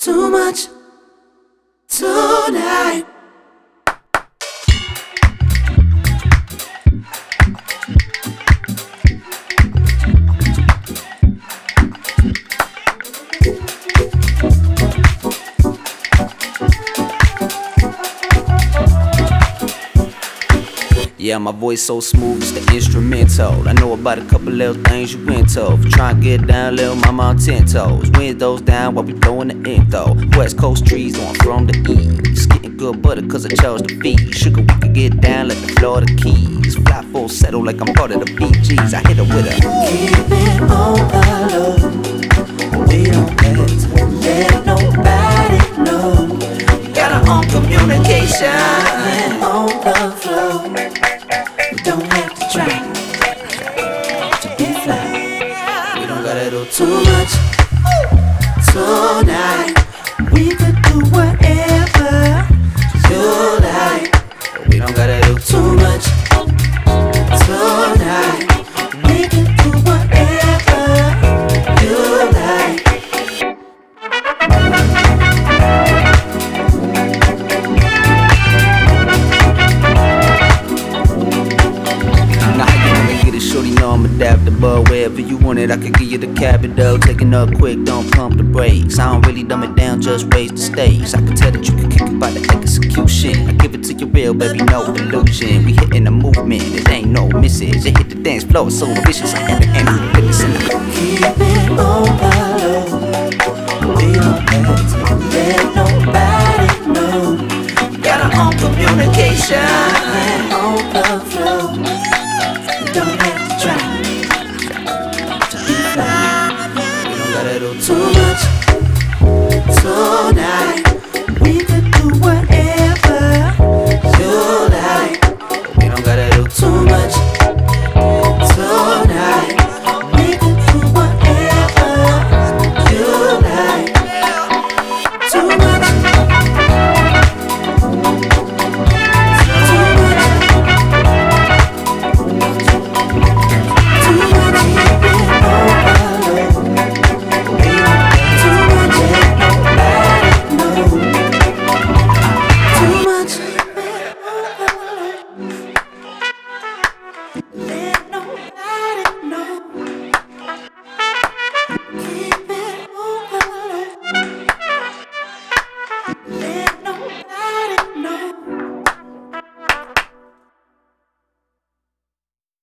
too much tonight. Yeah, my voice so smooth, it's the instrumental. I know about a couple little things you into. If you try and get down, little mama on 10 toes. Windows down while we blowing the intro. West Coast trees going from the east. Getting good butter cause I chose the feed. Sugar, we can get down like the Florida Keys. Fly full settle like I'm part of the BGs. I hit her with a Keep it on the low. We don't have to let nobody know. Got our own communication on the flow. We don't have to try to be fly. We don't gotta do too much tonight. We could do whatever you like. We don't gotta do too much tonight. We can do whatever you like. Shorty know I'm adaptable. Wherever you want it, I can give you the capital. Taking up quick, don't pump the brakes. I don't really dumb it down, just raise the stakes. I can tell that you can kick it by the execution. I give it to you real, baby, no illusion. We hitting the movement, it ain't no misses. You hit the dance floor, so vicious. I had to end the fitness in the Keep it on the low.